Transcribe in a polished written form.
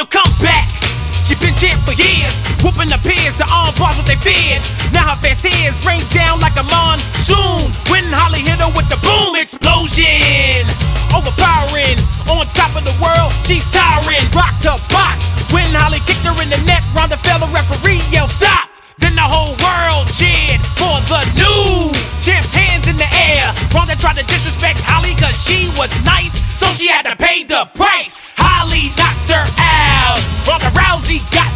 your comeback. She been champ for years, whooping the peers, the arm bars what they feared. Now her fast tears rain down like a monsoon when Holly hit her with the boom explosion. Overpowering, on top of the world, she's towering. Rocked her box when Holly kicked her in the net. Ronda fell, the referee yelled stop. Then the whole world cheered for the new champ's hands in the air. Ronda tried to disrespect Holly cause she was nice, so she had to pay the price. Holly knocked her out. Ronda Rousey got